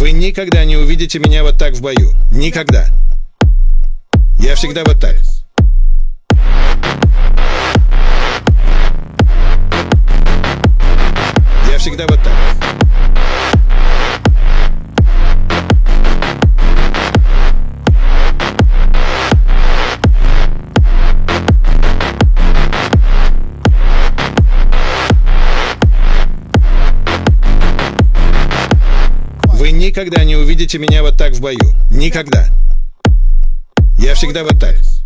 Вы никогда не увидите меня вот так в бою. Никогда. Я всегда вот так. Я всегда вот так. Вы никогда не увидите меня вот так в бою. Никогда. Я всегда вот так.